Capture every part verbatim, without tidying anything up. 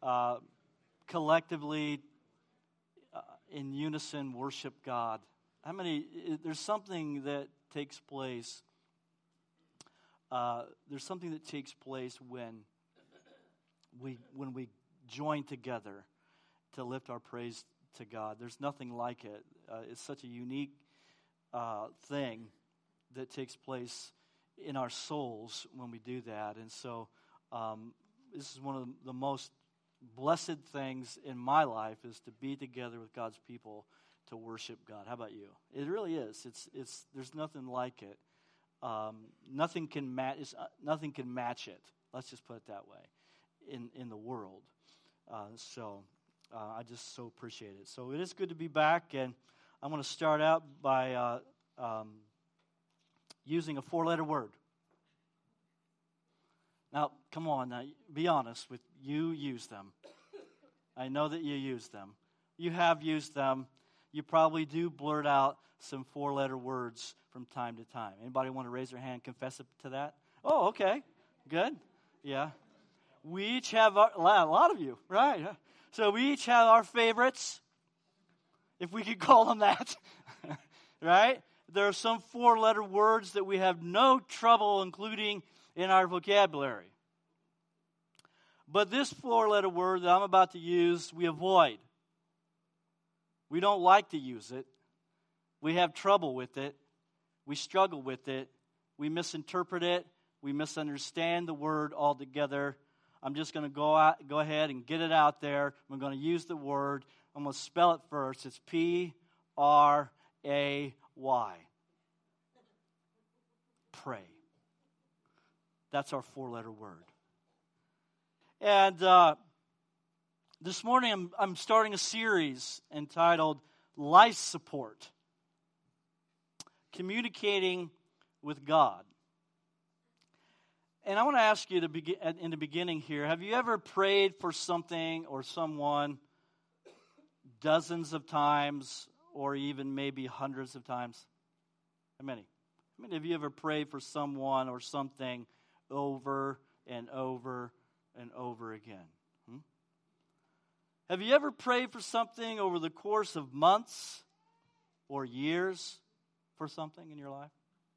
uh, collectively, uh, in unison, worship God? How many? There's something that takes place. Uh, there's something that takes place when we when we join together to lift our praise to God. There's nothing like it. Uh, it's such a unique uh, thing that takes place in our souls when we do that. And so um, this is one of the most blessed things in my life, is to be together with God's people to worship God. How about you? It really is. It's it's. There's nothing like it. Um, nothing can match. Uh, nothing can match it. Let's just put it that way. In in the world. Uh, so uh, I just so appreciate it. So it is good to be back, and I'm going to start out by uh, um, using a four-letter word. Now, come on, now, be honest with you. Use them. I know that you use them. You have used them. You probably do blurt out some four-letter words from time to time. Anybody want to raise their hand and confess it to that? Oh, okay. Good. Yeah. We each have, our, a lot of you, right? So we each have our favorites, if we could call them that, right? There are some four-letter words that we have no trouble including in our vocabulary. But this four-letter word that I'm about to use, we avoid. We don't like to use it. We have trouble with it. We struggle with it. We misinterpret it. We misunderstand the word altogether. I'm just going to go out, go ahead and get it out there. I'm going to use the word. I'm going to spell it first. It's P R A Y. Pray. That's our four-letter word. And uh, this morning I'm, I'm starting a series entitled Life Support. Communicating with God. And I want to ask you to begin in the beginning here, have you ever prayed for something or someone dozens of times or even maybe hundreds of times? How many? How many of you ever prayed for someone or something over and over and over again? Hmm? Have you ever prayed for something over the course of months or years for something in your life?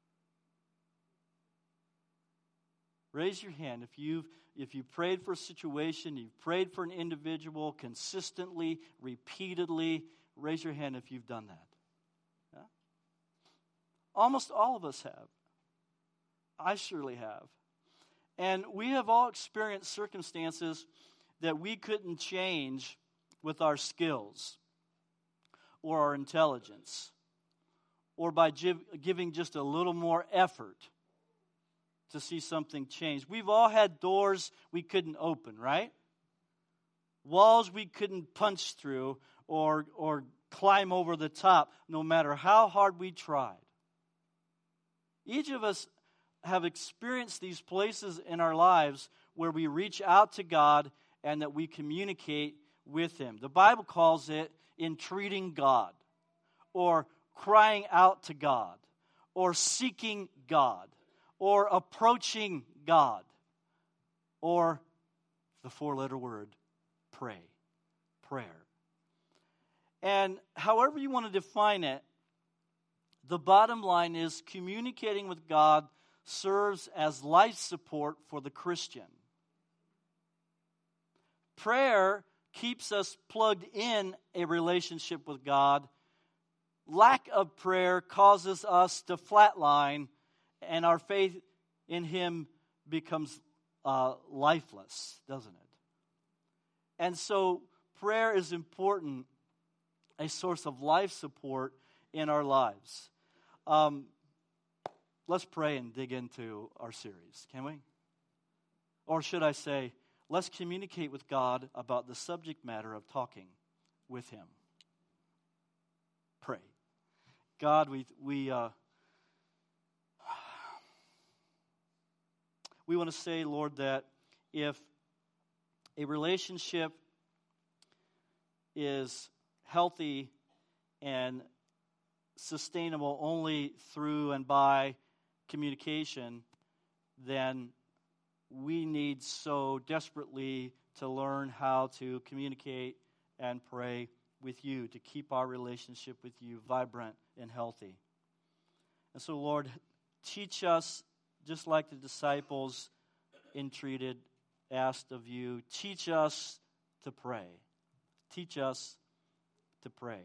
Raise your hand if you've if you prayed for a situation, you've prayed for an individual consistently, repeatedly. Raise your hand if you've done that. Yeah? Almost all of us have. I surely have. And we have all experienced circumstances that we couldn't change with our skills or our intelligence or by giving just a little more effort to see something change. We've all had doors we couldn't open, right? Walls we couldn't punch through or, or climb over the top, no matter how hard we tried. Each of us have experienced these places in our lives where we reach out to God and that we communicate with Him. The Bible calls it entreating God, or crying out to God, or seeking God, or approaching God, or the four-letter word, pray, prayer. And however you want to define it, the bottom line is communicating with God serves as life support for the Christian. Prayer keeps us plugged in a relationship with God. Lack of prayer causes us to flatline, and our faith in Him becomes uh, lifeless, doesn't it? And so prayer is important, a source of life support in our lives. Um, let's pray and dig into our series, can we? Or should I say, let's communicate with God about the subject matter of talking with Him. Pray. God, we we uh, we want to say, Lord, that if a relationship is healthy and sustainable only through and by communication, then we need so desperately to learn how to communicate and pray with you, to keep our relationship with you vibrant and healthy. And so, Lord, teach us, just like the disciples entreated, asked of you, teach us to pray. Teach us to pray.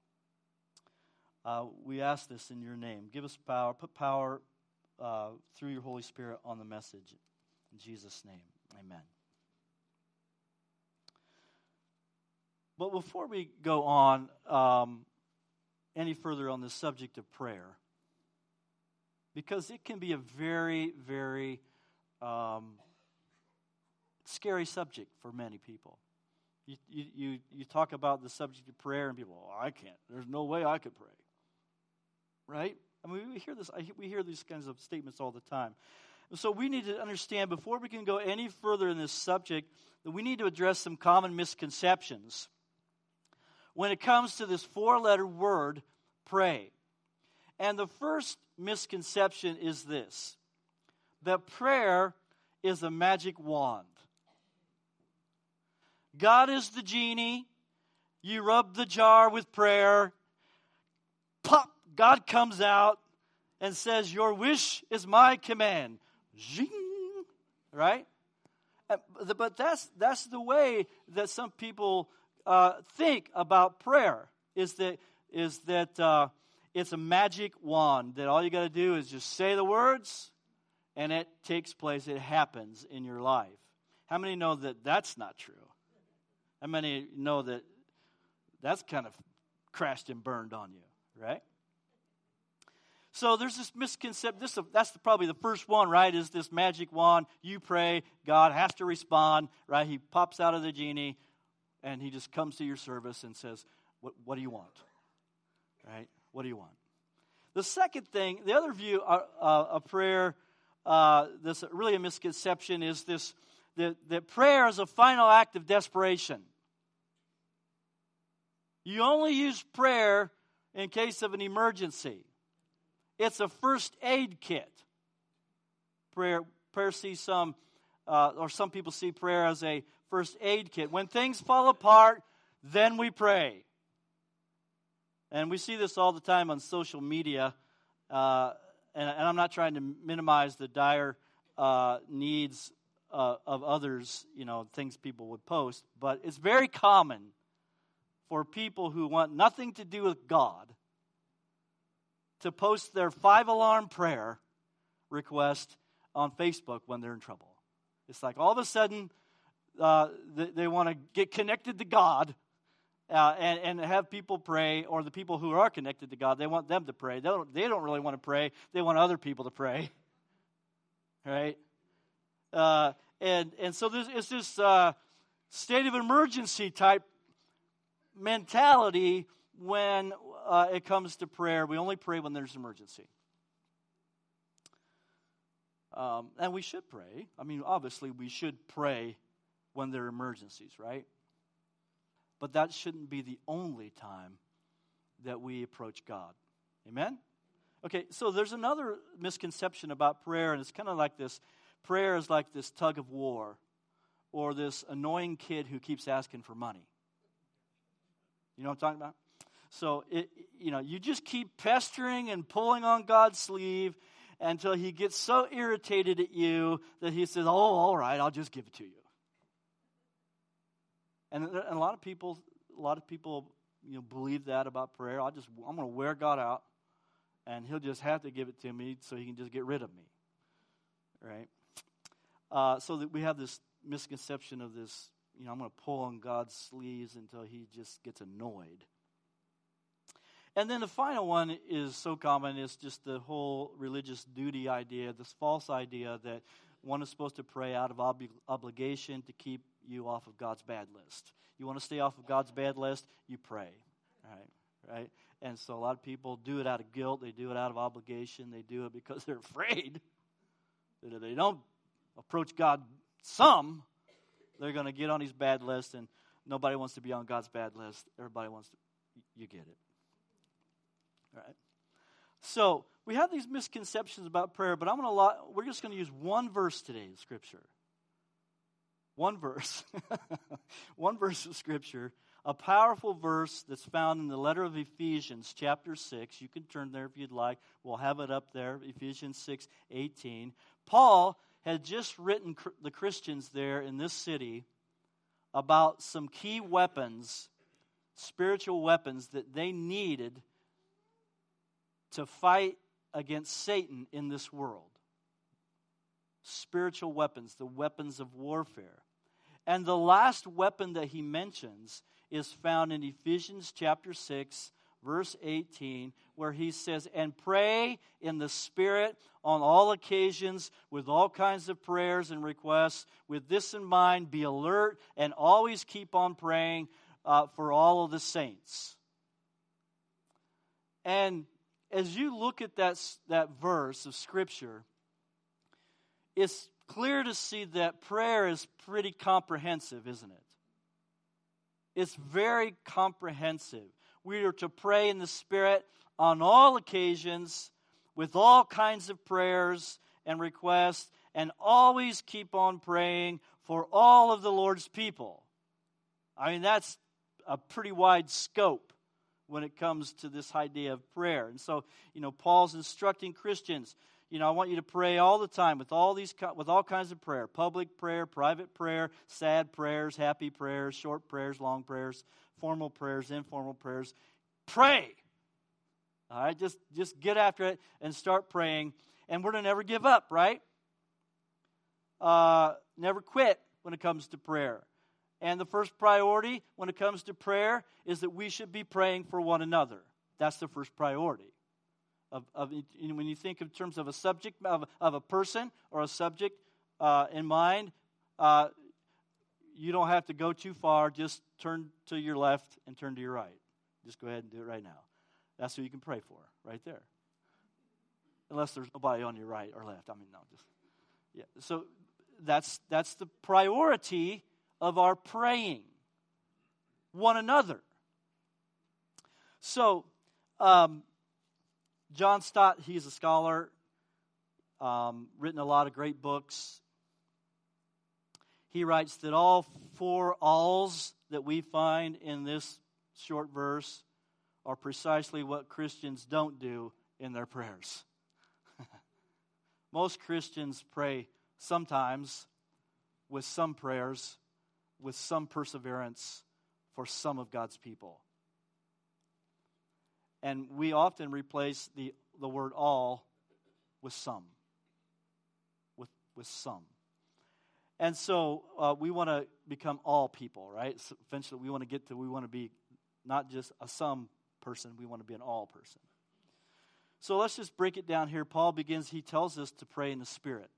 Uh, we ask this in your name. Give us power. Put power uh, through your Holy Spirit on the message. In Jesus' name, amen. But before we go on um, any further on the subject of prayer, because it can be a very, very um, scary subject for many people. You, you, you, you talk about the subject of prayer, and people, oh, I can't. There's no way I could pray. Right? I mean, we hear this. We hear these kinds of statements all the time. So we need to understand, before we can go any further in this subject, that we need to address some common misconceptions when it comes to this four-letter word, pray. And the first misconception is this, that prayer is a magic wand. God is the genie. You rub the jar with prayer. Pop! God comes out and says, your wish is my command. Zing! Right? But that's that's the way that some people uh, think about prayer, is that is that uh, it's a magic wand, that all you got to do is just say the words, and it takes place, it happens in your life. How many know that that's not true? How many know that that's kind of crashed and burned on you, right? So there's this misconception. This that's the, probably the first one, right? Is this magic wand? You pray, God has to respond, right? He pops out of the genie, and he just comes to your service and says, "What, what do you want?" Right? What do you want? The second thing, the other view of uh, a prayer, uh, that's really a misconception, is this: that, that prayer is a final act of desperation. You only use prayer in case of an emergency. It's a first aid kit. Prayer, prayer sees some, uh, or some people see prayer as a first aid kit. When things fall apart, then we pray. And we see this all the time on social media. Uh, and, and I'm not trying to minimize the dire uh, needs uh, of others, you know, things people would post. But it's very common for people who want nothing to do with God to post their five-alarm prayer request on Facebook when they're in trouble. It's like all of a sudden uh, they, they want to get connected to God uh, and, and have people pray, or the people who are connected to God, they want them to pray. They don't, they don't really want to pray. They want other people to pray. Right? Uh, and, and so there's, it's this uh, state of emergency type mentality when uh, it comes to prayer. We only pray when there's an emergency. Um, and we should pray. I mean, obviously, we should pray when there are emergencies, right? But that shouldn't be the only time that we approach God. Amen? Okay, so there's another misconception about prayer, and it's kind of like this. Prayer is like this tug of war, or this annoying kid who keeps asking for money. You know what I'm talking about? So, it, you know, you just keep pestering and pulling on God's sleeve until he gets so irritated at you that he says, oh, all right, I'll just give it to you. And, and a lot of people, a lot of people, you know, believe that about prayer. I just, I'm going to wear God out, and he'll just have to give it to me so he can just get rid of me, right? Uh, so that we have this misconception of this, you know, I'm going to pull on God's sleeves until he just gets annoyed. And then the final one is so common, is just the whole religious duty idea, this false idea that one is supposed to pray out of ob- obligation to keep you off of God's bad list. You want to stay off of God's bad list, you pray, right? Right? And so a lot of people do it out of guilt. They do it out of obligation. They do it because they're afraid that if they don't approach God some, they're going to get on his bad list, and nobody wants to be on God's bad list. Everybody wants to, you get it. All right. So we have these misconceptions about prayer, but I'm going to. We're just going to use one verse today in Scripture. one verse, one verse of Scripture, a powerful verse that's found in the letter of Ephesians, chapter six. You can turn there if you'd like. We'll have it up there, Ephesians six eighteen. Paul had just written cr- the Christians there in this city about some key weapons, spiritual weapons that they needed to fight against Satan in this world. Spiritual weapons, the weapons of warfare. And the last weapon that he mentions is found in Ephesians chapter six, verse eighteen, where he says, "And pray in the Spirit on all occasions with all kinds of prayers and requests. With this in mind, be alert and always keep on praying uh, for all of the saints." And as you look at that, that verse of Scripture, it's clear to see that prayer is pretty comprehensive, isn't it? It's very comprehensive. We are to pray in the Spirit on all occasions with all kinds of prayers and requests, and always keep on praying for all of the Lord's people. I mean, that's a pretty wide scope when it comes to this idea of prayer. And so, you know, Paul's instructing Christians, you know, I want you to pray all the time with all these with all kinds of prayer, public prayer, private prayer, sad prayers, happy prayers, short prayers, long prayers, formal prayers, informal prayers. Pray. All right, just just get after it and start praying. And we're to never give up, right? Uh, never quit when it comes to prayer. And the first priority when it comes to prayer is that we should be praying for one another. That's the first priority. Of, of you know, when you think in terms of a subject, of, of a person or a subject uh, in mind, uh, you don't have to go too far. Just turn to your left and turn to your right. Just go ahead and do it right now. That's who you can pray for, right there. Unless there's nobody on your right or left. I mean, no, just yeah. So that's that's the priority of our praying one another. So. Um, John Stott, he's a scholar, um, written a lot of great books. He writes that all four alls that we find in this short verse are precisely what Christians don't do in their prayers. Most Christians pray sometimes with some prayers, with some perseverance for some of God's people. And we often replace the, the word all with some. With, with some. And so uh, we want to become all people, right? So eventually we want to get to, we want to be not just a some person, we want to be an all person. So let's just break it down here. Paul begins, he tells us to pray in the Spirit.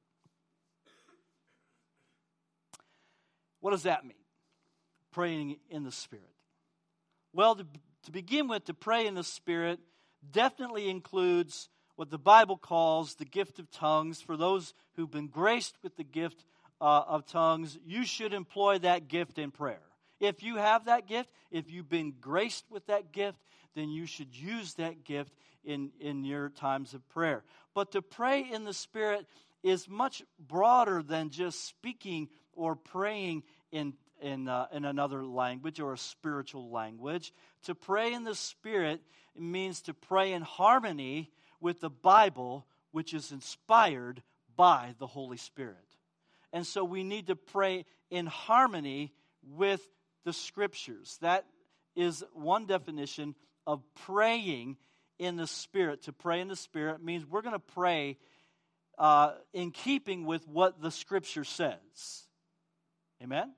What does that mean? Praying in the Spirit. Well, the To begin with, to pray in the Spirit definitely includes what the Bible calls the gift of tongues. For those who've been graced with the gift uh, of tongues, you should employ that gift in prayer. If you have that gift, if you've been graced with that gift, then you should use that gift in, in your times of prayer. But to pray in the Spirit is much broader than just speaking or praying in In, uh, in another language or a spiritual language. To pray in the Spirit means to pray in harmony with the Bible, which is inspired by the Holy Spirit. And so we need to pray in harmony with the Scriptures. That is one definition of praying in the Spirit. To pray in the Spirit means we're going to pray uh, in keeping with what the Scripture says. Amen?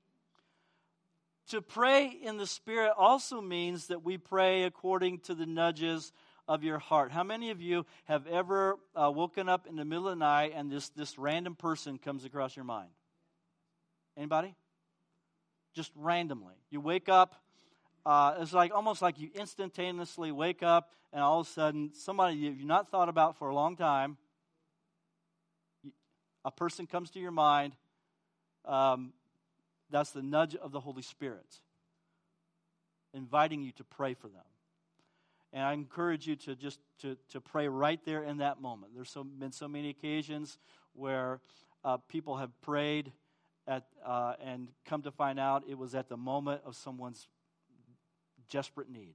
To pray in the Spirit also means that we pray according to the nudges of your heart. How many of you have ever uh, woken up in the middle of the night and this, this random person comes across your mind? Anybody? Just randomly. You wake up, uh, it's like almost like you instantaneously wake up and all of a sudden somebody you've not thought about for a long time, a person comes to your mind. Um, That's the nudge of the Holy Spirit, inviting you to pray for them. And I encourage you to just to, to pray right there in that moment. There's so, been so many occasions where uh, people have prayed at uh, and come to find out it was at the moment of someone's desperate need.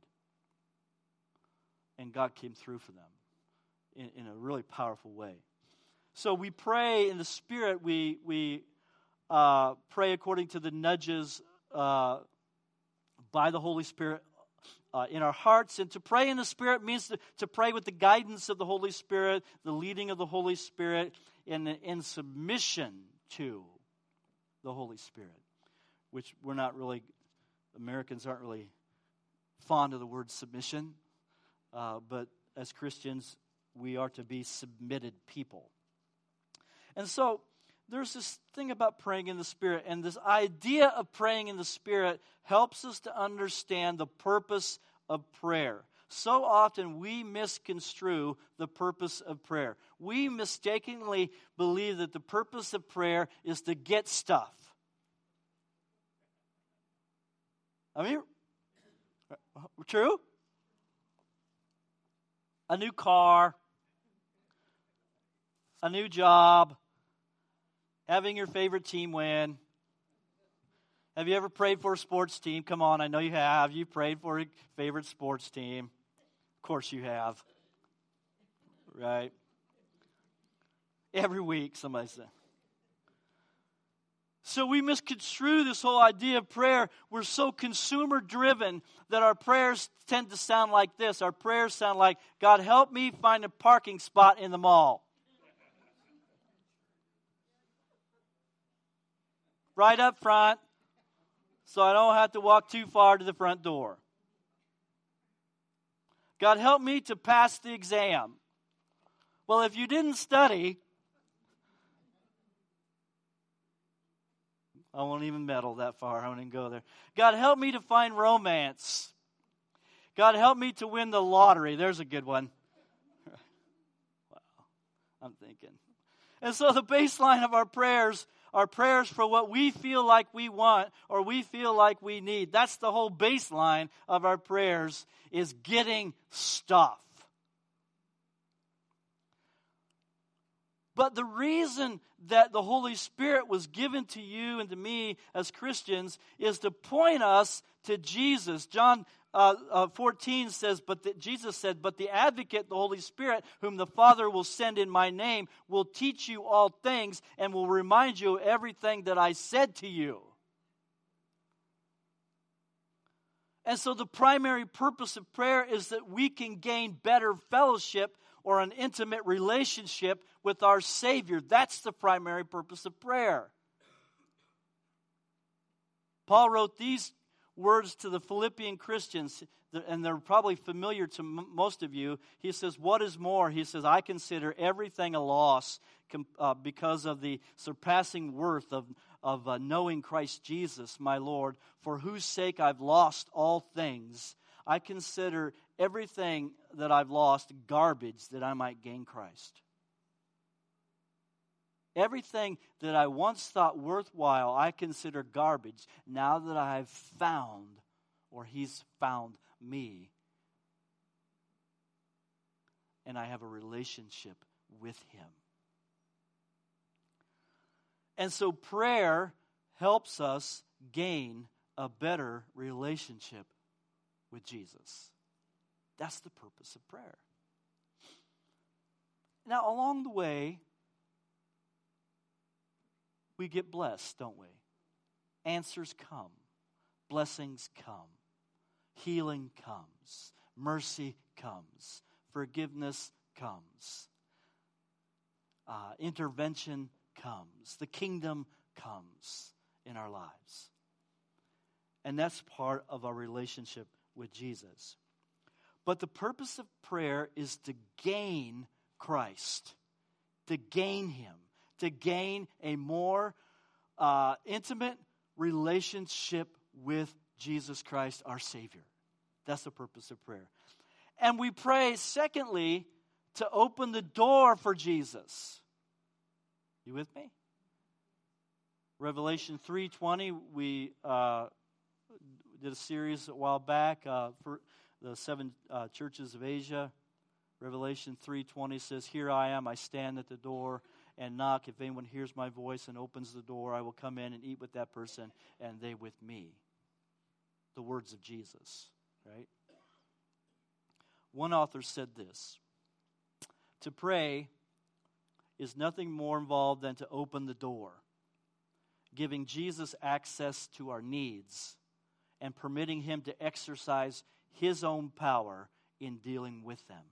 And God came through for them in, in a really powerful way. So we pray in the Spirit. We we uh, pray according to the nudges uh, by the Holy Spirit uh, in our hearts. And to pray in the Spirit means to, to pray with the guidance of the Holy Spirit, the leading of the Holy Spirit, in, in submission to the Holy Spirit, which we're not really, Americans aren't really fond of the word submission. Uh, but as Christians, we are to be submitted people. And so there's this thing about praying in the Spirit, and this idea of praying in the Spirit helps us to understand the purpose of prayer. So often we misconstrue the purpose of prayer. We mistakenly believe that the purpose of prayer is to get stuff. I mean, true? A new car, a new job, having your favorite team win. Have you ever prayed for a sports team? Come on, I know you have. You prayed for a favorite sports team. Of course you have. Right? Every week, somebody said. So we misconstrue this whole idea of prayer. We're so consumer-driven that our prayers tend to sound like this. Our prayers sound like, God, help me find a parking spot in the mall. Right up front, so I don't have to walk too far to the front door. God, help me to pass the exam. Well, if you didn't study, I won't even meddle that far. I won't even go there. God, help me to find romance. God, help me to win the lottery. There's a good one. Wow, I'm thinking. And so the baseline of our prayers are prayers for what we feel like we want or we feel like we need. That's the whole baseline of our prayers, is getting stuff. But the reason that the Holy Spirit was given to you and to me as Christians is to point us to Jesus. John uh, uh, fourteen says, but the, Jesus said, but the advocate, the Holy Spirit, whom the Father will send in my name, will teach you all things and will remind you of everything that I said to you. And so the primary purpose of prayer is that we can gain better fellowship or an intimate relationship with our Savior. That's the primary purpose of prayer. Paul wrote these words to the Philippian Christians, and they're probably familiar to m- most of you. He says, what is more? He says, I consider everything a loss com- uh, because of the surpassing worth of, of uh, knowing Christ Jesus, my Lord, for whose sake I've lost all things. I consider everything that I've lost garbage that I might gain Christ. Everything that I once thought worthwhile, I consider garbage now that I have found, or He's found me. And I have a relationship with Him. And so prayer helps us gain a better relationship with Jesus. That's the purpose of prayer. Now, along the way, we get blessed, don't we? Answers come. Blessings come. Healing comes. Mercy comes. Forgiveness comes. Uh, intervention comes. The kingdom comes in our lives. And that's part of our relationship with Jesus. But the purpose of prayer is to gain Christ, to gain Him, to gain a more uh, intimate relationship with Jesus Christ, our Savior. That's the purpose of prayer. And we pray, secondly, to open the door for Jesus. You with me? Revelation three twenty, we uh, did a series a while back uh, for the seven uh, churches of Asia. Revelation three twenty says, here I am, I stand at the door and knock. If anyone hears my voice and opens the door, I will come in and eat with that person, and they with me. The words of Jesus, right? One author said this: to pray is nothing more involved than to open the door, giving Jesus access to our needs and permitting him to exercise his own power in dealing with them.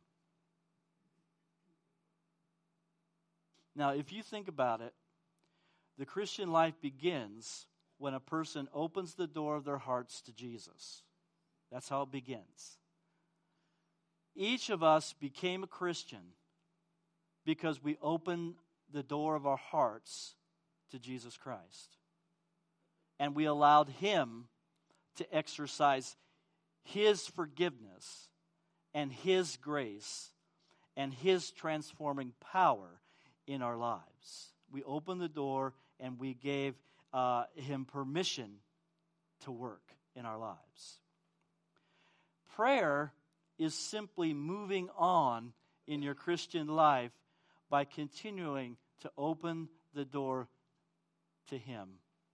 Now, if you think about it, the Christian life begins when a person opens the door of their hearts to Jesus. That's how it begins. Each of us became a Christian because we opened the door of our hearts to Jesus Christ. And we allowed him to exercise his forgiveness and his grace and his transforming power in our lives. We opened the door and we gave uh, him permission to work in our lives. Prayer is simply moving on in your Christian life by continuing to open the door to him,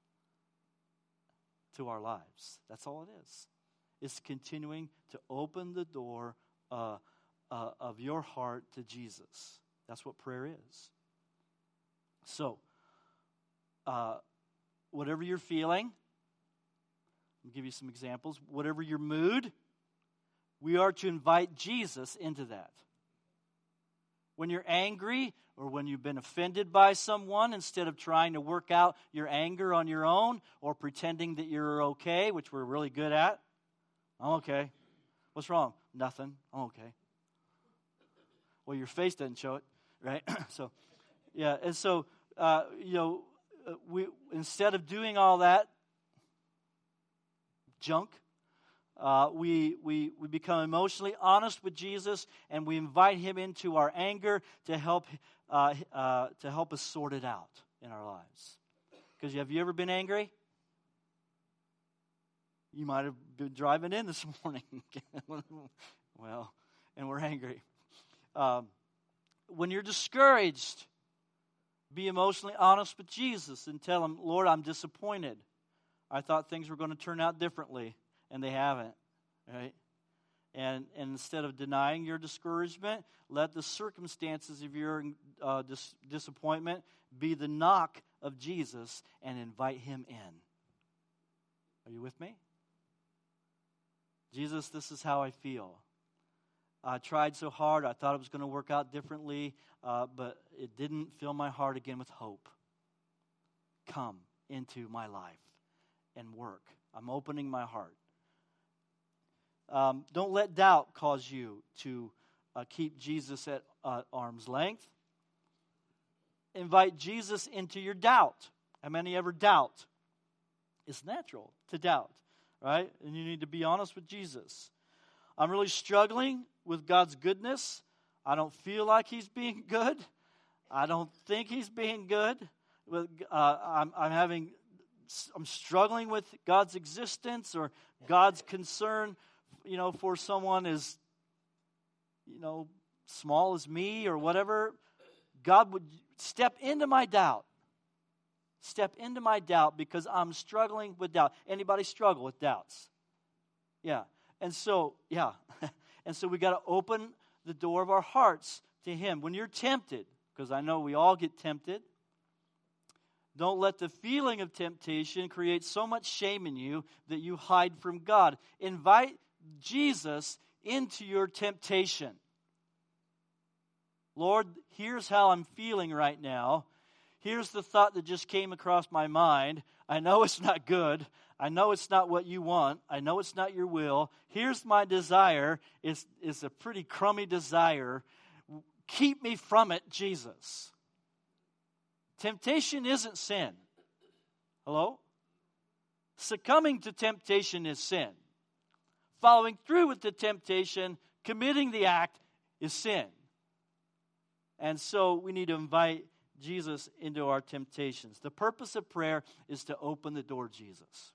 to our lives. That's all it is. It's continuing to open the door uh, uh, of your heart to Jesus. That's what prayer is. So, uh, whatever you're feeling, I'll give you some examples. Whatever your mood, we are to invite Jesus into that. When you're angry or when you've been offended by someone, instead of trying to work out your anger on your own or pretending that you're okay, which we're really good at, I'm okay. What's wrong? Nothing. I'm okay. Well, your face doesn't show it, right? so, yeah, and so, uh, you know, we instead of doing all that junk, Uh, we, we, we become emotionally honest with Jesus, and we invite him into our anger to help uh, uh, to help us sort it out in our lives. Because have you ever been angry? You might have been driving in this morning. Well, and we're angry. Um, when you're discouraged, be emotionally honest with Jesus and tell him, Lord, I'm disappointed. I thought things were going to turn out differently. And they haven't, right? And, and instead of denying your discouragement, let the circumstances of your uh, dis- disappointment be the knock of Jesus and invite him in. Are you with me? Jesus, this is how I feel. I tried so hard. I thought it was going to work out differently, uh, but it didn't fill my heart again with hope. Come into my life and work. I'm opening my heart. Um, don't let doubt cause you to uh, keep Jesus at uh, arm's length. Invite Jesus into your doubt. How many ever doubt? It's natural to doubt, right? And you need to be honest with Jesus. I'm really struggling with God's goodness. I don't feel like he's being good. I don't think he's being good. Uh, I'm, I'm having, I'm struggling with God's existence or God's concern, you know, for someone as, you know, small as me or whatever. God would step into my doubt. Step into my doubt because I'm struggling with doubt. Anybody struggle with doubts? Yeah. And so, yeah. And so we got to open the door of our hearts to him. When you're tempted, because I know we all get tempted, don't let the feeling of temptation create so much shame in you that you hide from God. Invite Jesus into your temptation. Lord, here's how I'm feeling right now. Here's the thought that just came across my mind. I know it's not good. I know it's not what you want. I know it's not your will. Here's my desire. It's, it's a pretty crummy desire. Keep me from it, Jesus. Temptation isn't sin. Hello? Succumbing to temptation is sin. Following through with the temptation, committing the act, is sin. And so we need to invite Jesus into our temptations. The purpose of prayer is to open the door to Jesus.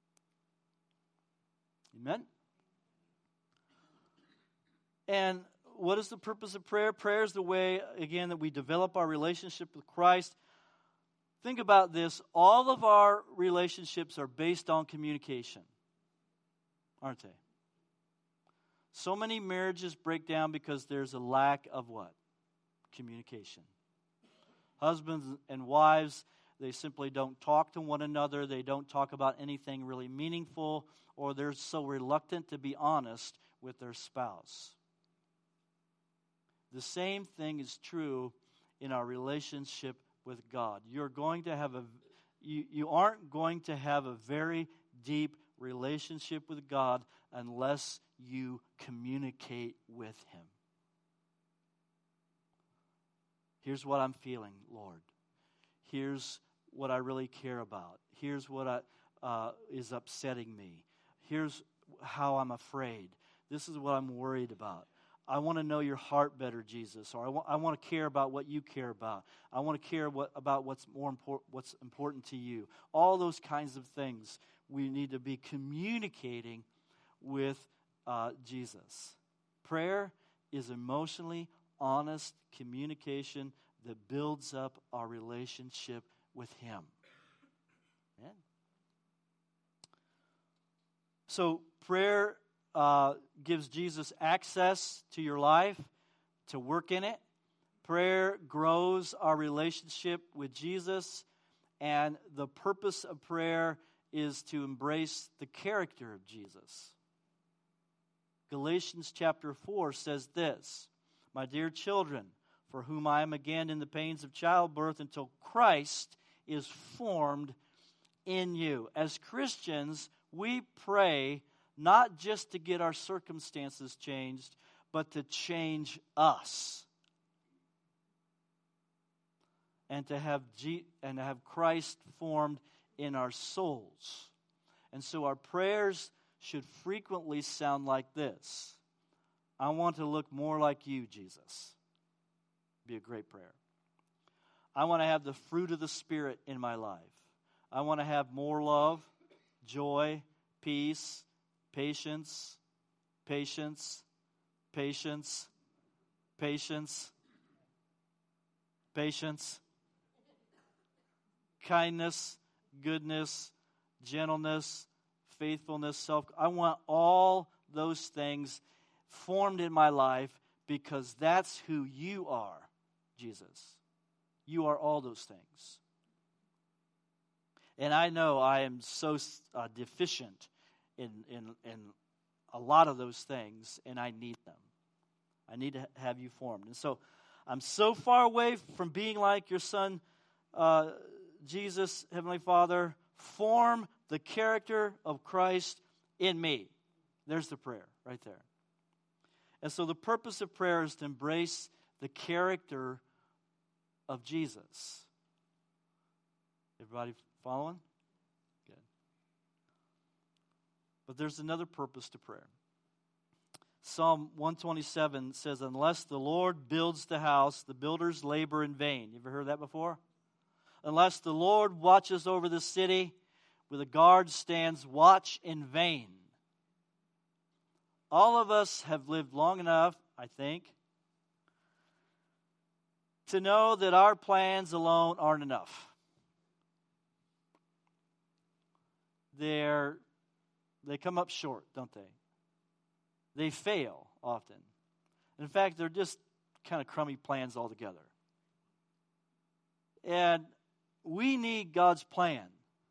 Amen? And what is the purpose of prayer? Prayer is the way, again, that we develop our relationship with Christ. Think about this. All of our relationships are based on communication, aren't they? So many marriages break down because there's a lack of what? Communication. Husbands and wives, they simply don't talk to one another. They don't talk about anything really meaningful, or they're so reluctant to be honest with their spouse. The same thing is true in our relationship with God. You're going to have a you, you aren't going to have a very deep relationship with God unless you communicate with Him. Here's what I'm feeling, Lord. Here's what I really care about. Here's what I, uh, is upsetting me. Here's how I'm afraid. This is what I'm worried about. I want to know your heart better, Jesus. Or I want, I want to care about what you care about. I want to care what, about what's more important, what's important to you. All those kinds of things we need to be communicating with uh, Jesus. Prayer is emotionally honest communication that builds up our relationship with Him. Amen. So prayer uh, gives Jesus access to your life, to work in it. Prayer grows our relationship with Jesus, and the purpose of prayer is to embrace the character of Jesus. Galatians chapter four says this, "My dear children, for whom I am again in the pains of childbirth until Christ is formed in you." As Christians, we pray not just to get our circumstances changed, but to change us. And to have G- and to have Christ formed in our souls. And so our prayers should frequently sound like this: I want to look more like you, Jesus. Be a great prayer. I want to have the fruit of the Spirit in my life. I want to have more love, joy, peace, patience, patience, patience, patience, patience, kindness, goodness, gentleness, faithfulness, self. I want all those things formed in my life because that's who you are, Jesus. You are all those things. And I know I am so uh, deficient in, in, in a lot of those things, and I need them. I need to have you formed. And so I'm so far away from being like your Son, uh, Jesus, Heavenly Father. Form the character of Christ in me. There's the prayer right there. And so the purpose of prayer is to embrace the character of Jesus. Everybody following? Good. But there's another purpose to prayer. Psalm one twenty-seven says, "Unless the Lord builds the house, the builders labor in vain." You ever heard that before? Unless the Lord watches over the city, where the guard stands watch in vain. All of us have lived long enough, I think, to know that our plans alone aren't enough. They're, they come up short, don't they? They fail often. In fact, they're just kind of crummy plans altogether. And we need God's plan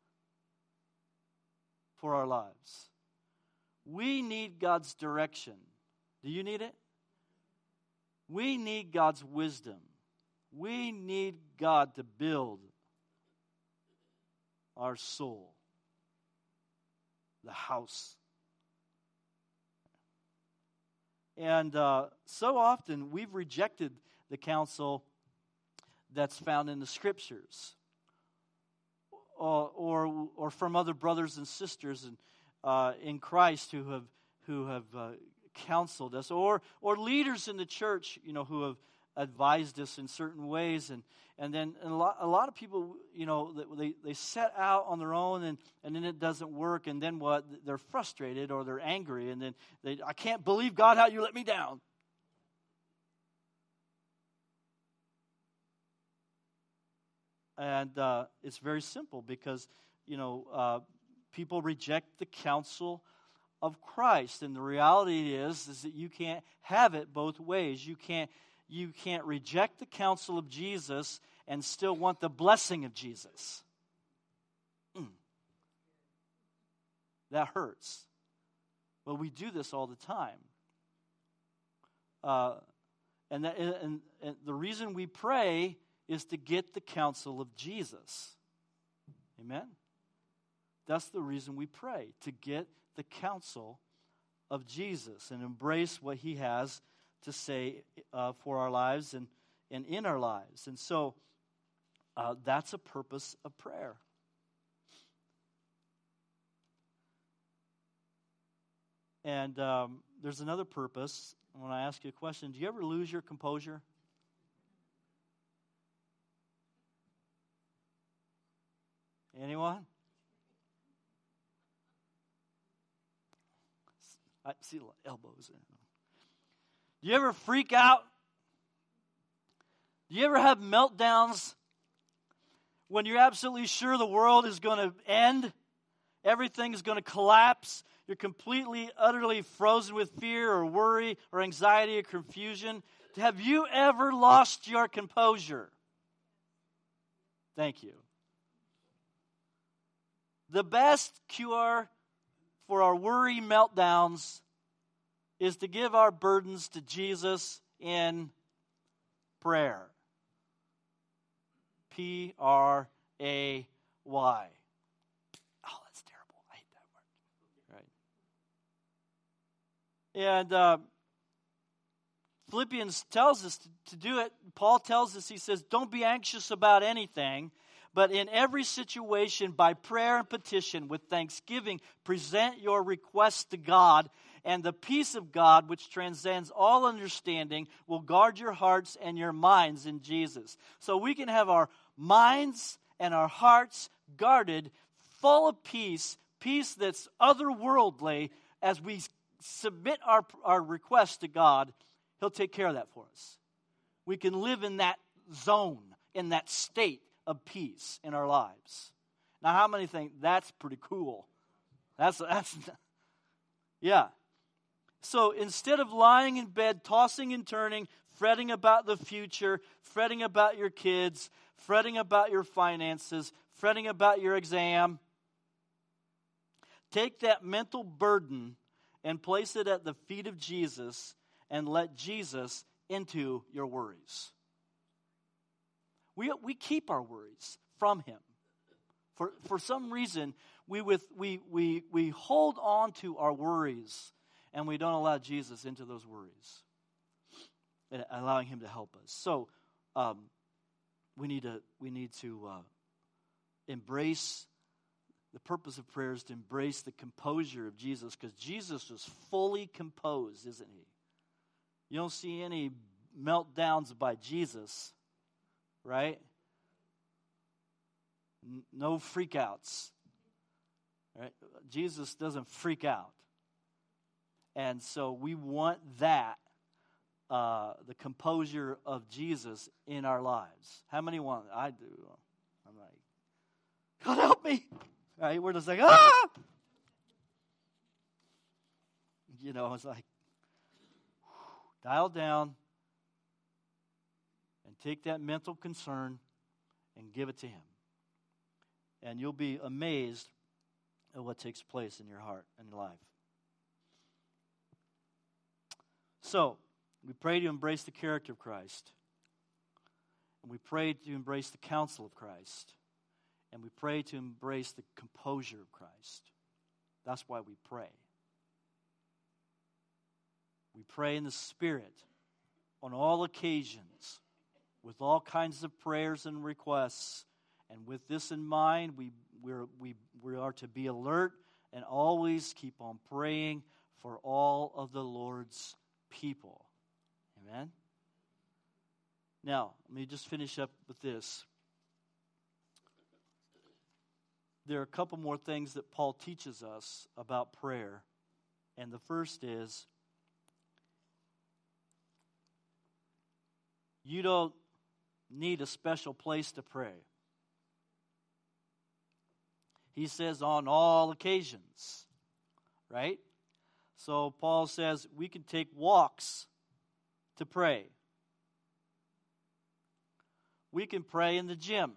for our lives. We need God's direction. Do you need it? We need God's wisdom. We need God to build our soul, the house. And uh, so often we've rejected the counsel that's found in the Scriptures, or or, or from other brothers and sisters in, uh, in Christ who have who have uh, counseled us, or or leaders in the church, you know, who have advised us in certain ways, and and then and a lot a lot of people, you know, they they set out on their own, and and then it doesn't work, and then what? They're frustrated or they're angry, and then they I can't believe God how you let me down. and uh, it's very simple because, you know, uh, people reject the counsel of Christ. And the reality is, is that you can't have it both ways. You can't, you can't reject the counsel of Jesus and still want the blessing of Jesus. Mm. That hurts. But we do this all the time. Uh, and, that, and, and the reason we pray is to get the counsel of Jesus. Amen? That's the reason we pray, to get the counsel of Jesus and embrace what he has to say uh, for our lives and, and in our lives. And so uh, that's a purpose of prayer. And um, there's another purpose. When I ask you a question, do you ever lose your composure? Anyone? I see a lot of elbows there. Do you ever freak out? Do you ever have meltdowns when you're absolutely sure the world is going to end? Everything's going to collapse. You're completely, utterly frozen with fear or worry or anxiety or confusion. Have you ever lost your composure? Thank you. The best cure for our worry meltdowns is to give our burdens to Jesus in prayer. P R A Y. Oh, that's terrible. I hate that word. Right. And uh, Philippians tells us to, to do it. Paul tells us, he says, don't be anxious about anything, but in every situation, by prayer and petition, with thanksgiving, present your requests to God, and the peace of God, which transcends all understanding, will guard your hearts and your minds in Jesus. So we can have our minds and our hearts guarded, full of peace, peace that's otherworldly. As we submit our, our requests to God, He'll take care of that for us. We can live in that zone, in that state of peace in our lives. Now, how many think that's pretty cool? That's, that's, yeah. So instead of lying in bed, tossing and turning, fretting about the future, fretting about your kids, fretting about your finances, fretting about your exam, take that mental burden and place it at the feet of Jesus and let Jesus into your worries. We, we keep our worries from Him. For, for some reason, we, with, we, we, we hold on to our worries and we don't allow Jesus into those worries, and allowing Him to help us. So um, we need to we need to uh, embrace the purpose of prayer is to embrace the composure of Jesus, because Jesus was fully composed, isn't He? You don't see any meltdowns by Jesus, right? N- no freakouts, right? Jesus doesn't freak out. And so we want that, uh, the composure of Jesus in our lives. How many want it? I do. I'm like, God help me. Right? We're just like, ah! You know, it's like, dial down and take that mental concern and give it to Him. And you'll be amazed at what takes place in your heart and your life. So, we pray to embrace the character of Christ. And we pray to embrace the counsel of Christ. And we pray to embrace the composure of Christ. That's why we pray. We pray in the Spirit on all occasions with all kinds of prayers and requests. And with this in mind, we, we're, we, we are to be alert and always keep on praying for all of the Lord's people. Amen? Now, let me just finish up with this. There are a couple more things that Paul teaches us about prayer. And the first is, you don't need a special place to pray. He says on all occasions, right? So Paul says we can take walks to pray. We can pray in the gym.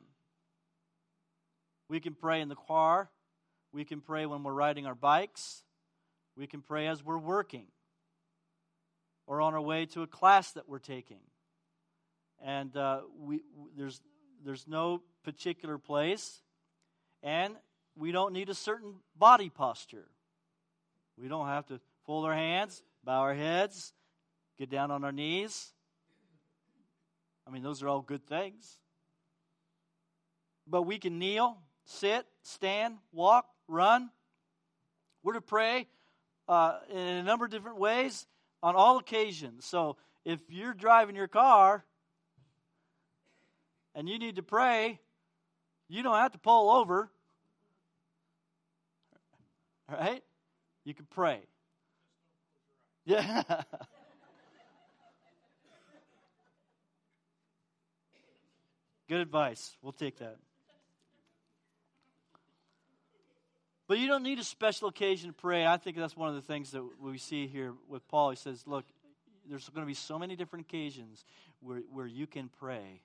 We can pray in the car. We can pray when we're riding our bikes. We can pray as we're working or on our way to a class that we're taking. And uh, we there's there's no particular place, and we don't need a certain body posture. We don't have to fold our hands, bow our heads, get down on our knees. I mean, those are all good things. But we can kneel, sit, stand, walk, run. We're to pray uh, in a number of different ways on all occasions. So if you're driving your car and you need to pray, you don't have to pull over. All right? You can pray. Yeah. Good advice. We'll take that. But you don't need a special occasion to pray. I think that's one of the things that we see here with Paul. He says, look, there's going to be so many different occasions where, where you can pray.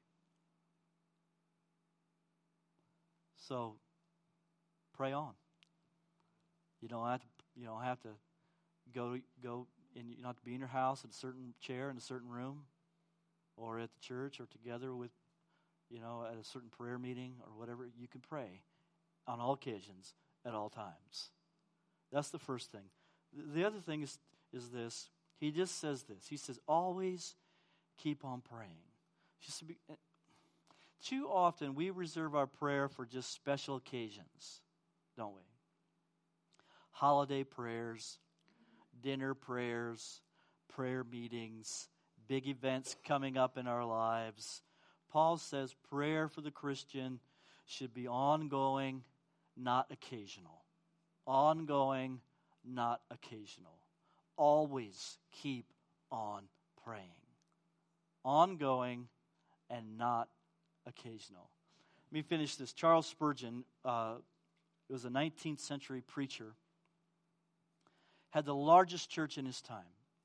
So, pray on. You don't have to, you don't have to go, go in, you don't have to be in your house in a certain chair in a certain room or at the church or together with, you know, at a certain prayer meeting or whatever. You can pray on all occasions at all times. That's the first thing. The other thing is, is this. He just says this. He says, always keep on praying. Just to be, too often we reserve our prayer for just special occasions, don't we? Holiday prayers, dinner prayers, prayer meetings, big events coming up in our lives. Paul says prayer for the Christian should be ongoing, not occasional. Ongoing, not occasional. Always keep on praying. Ongoing and not occasional. Let me finish this. Charles Spurgeon, uh, was a nineteenth century preacher, had the largest church in his time.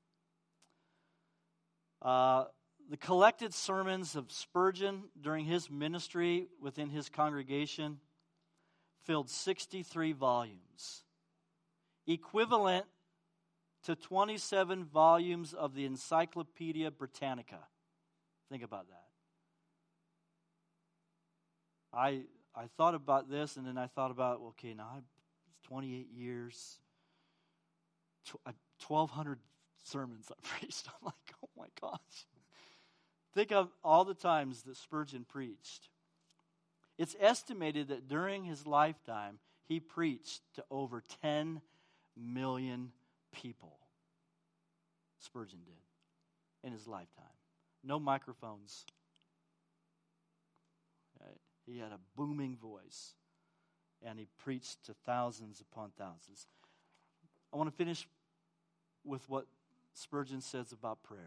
Uh, the collected sermons of Spurgeon during his ministry within his congregation filled sixty-three volumes, equivalent to twenty-seven volumes of the Encyclopedia Britannica. Think about that. I I thought about this, and then I thought about, okay, now it's twenty-eight years, twelve hundred sermons I preached. I'm like, oh my gosh. Think of all the times that Spurgeon preached. It's estimated that during his lifetime, he preached to over ten million people. Spurgeon did in his lifetime. No microphones. Right? He had a booming voice, and he preached to thousands upon thousands. I want to finish with what Spurgeon says about prayer.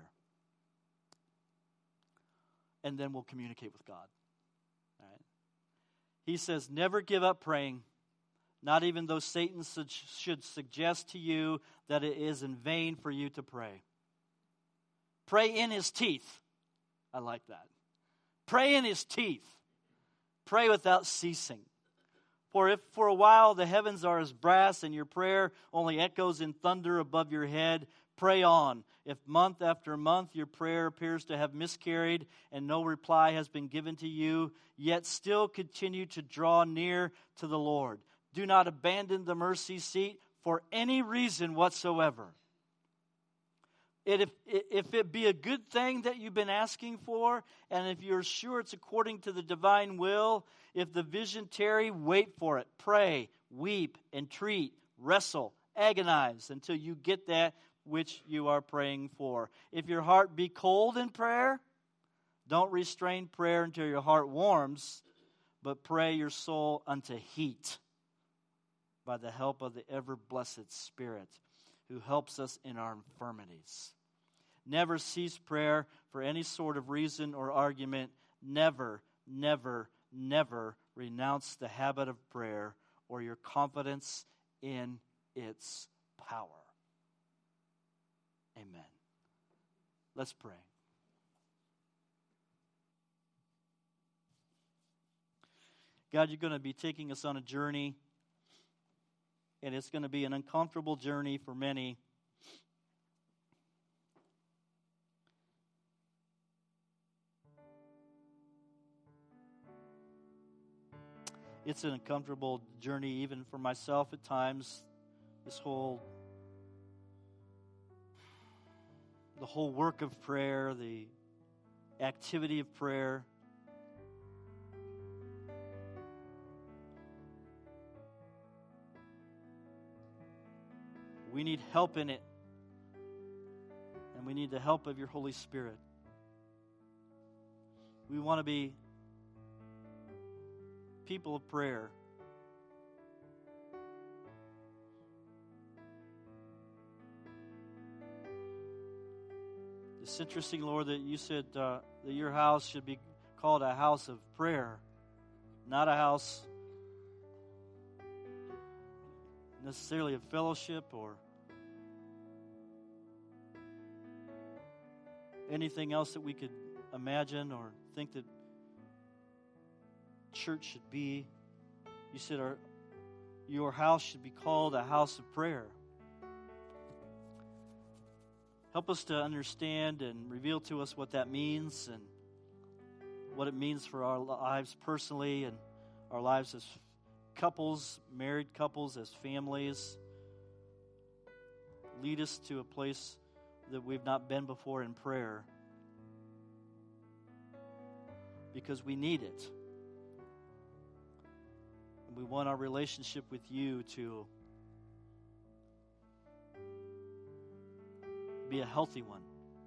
And then we'll communicate with God. All right? He says, never give up praying, not even though Satan su- should suggest to you that it is in vain for you to pray. Pray in his teeth. I like that. Pray in his teeth. Pray without ceasing. For if for a while the heavens are as brass and your prayer only echoes in thunder above your head, pray on. If month after month your prayer appears to have miscarried and no reply has been given to you, yet still continue to draw near to the Lord. Do not abandon the mercy seat for any reason whatsoever. It, if, if it be a good thing that you've been asking for, and if you're sure it's according to the divine will, if the vision tarry, wait for it. Pray, weep, entreat, wrestle, agonize until you get that which you are praying for. If your heart be cold in prayer, don't restrain prayer until your heart warms, but pray your soul unto heat by the help of the ever-blessed Spirit who helps us in our infirmities. Never cease prayer for any sort of reason or argument. Never, never, never renounce the habit of prayer or your confidence in its power. Amen. Let's pray. God, you're going to be taking us on a journey, and it's going to be an uncomfortable journey for many. It's an uncomfortable journey even for myself at times. This whole, the whole work of prayer, the activity of prayer. We need help in it. And we need the help of your Holy Spirit. We want to be people of prayer. It's interesting, Lord, that you said uh, that your house should be called a house of prayer, not a house necessarily of fellowship or anything else that we could imagine or think that church should be. You said our, your house should be called a house of prayer. Help us to understand and reveal to us what that means and what it means for our lives personally and our lives as couples, married couples, as families. Lead us to a place that we've not been before in prayer, because we need it. And we want our relationship with you to be a healthy one.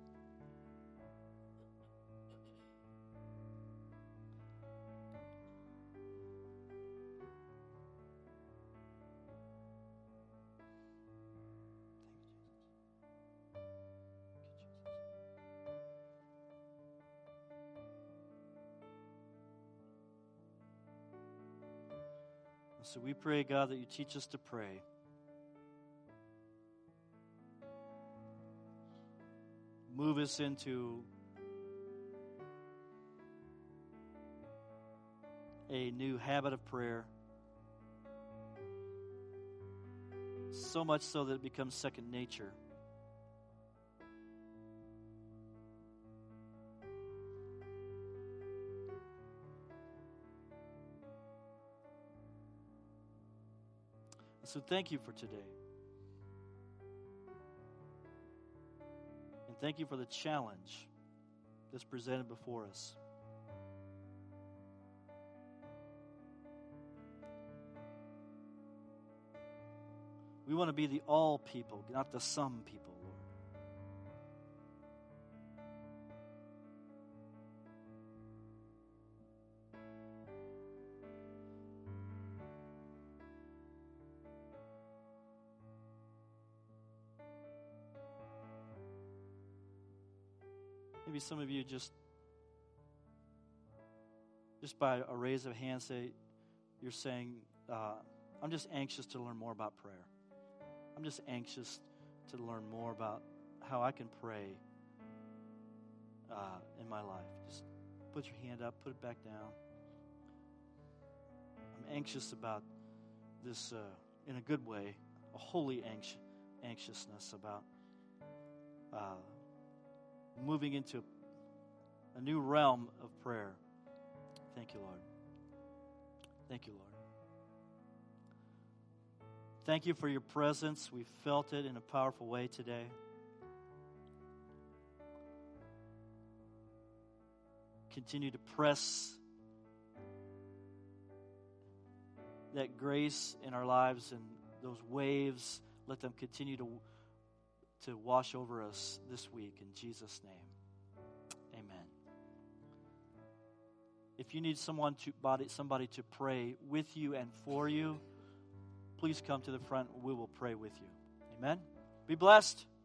So we pray, God, that you teach us to pray. Move us into a new habit of prayer. So much so that it becomes second nature. So thank you for today. And thank you for the challenge that's presented before us. We want to be the all people, not the some people, Lord. Maybe some of you just, just by a raise of hand, say, you're saying, uh, I'm just anxious to learn more about prayer. I'm just anxious to learn more about how I can pray uh, in my life. Just put your hand up, put it back down. I'm anxious about this uh, in a good way, a holy anx- anxiousness about uh, moving into a new realm of prayer. Thank you, Lord. Thank you, Lord. Thank you for your presence. We felt it in a powerful way today. Continue to press that grace in our lives, and those waves, let them continue to to wash over us this week. In Jesus' name, amen. If you need someone to body, somebody to pray with you and for you, please come to the front. We will pray with you. Amen. Be blessed.